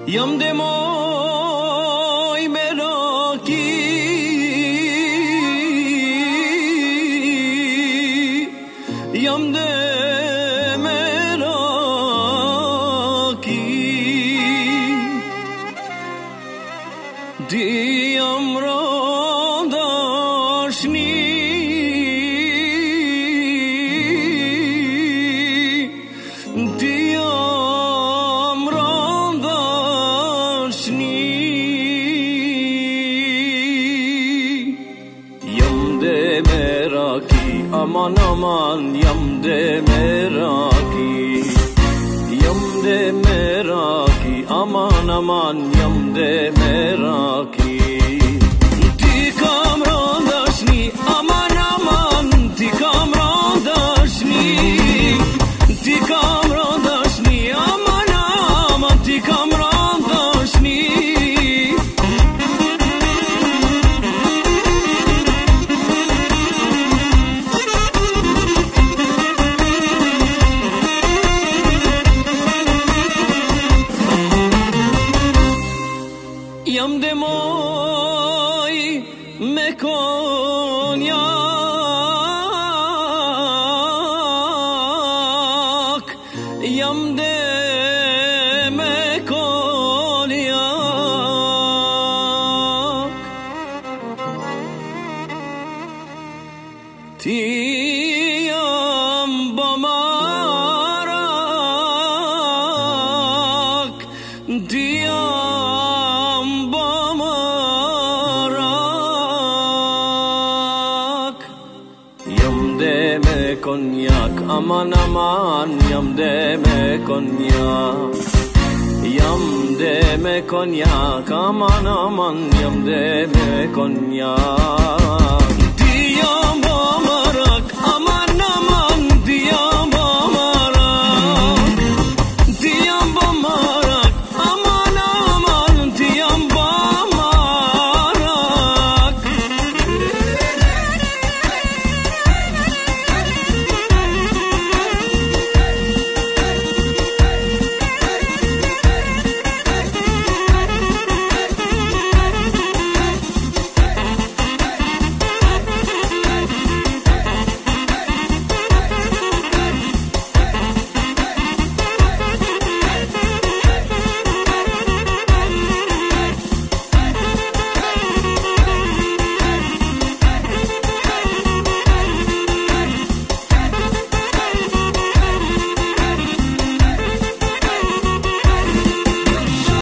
Jam de moj melaki, jam de melaki, di jam randashni, di jam randashni, jam de meraki, aman aman jam de meraki, jam de meraki, aman aman jam de meraki. Ti kam randashni, aman aman, ti kam randashni, ti kam randashni, aman aman, ti kam randashni. Jam de moj me konjak, jam de me konjak. Ti jam bamarak, ti jam bamarak. Jam de me konjak, aman aman, jam de me konjak. Jam de me konjak, aman aman, jam de me konjak. Ti jam bamarak,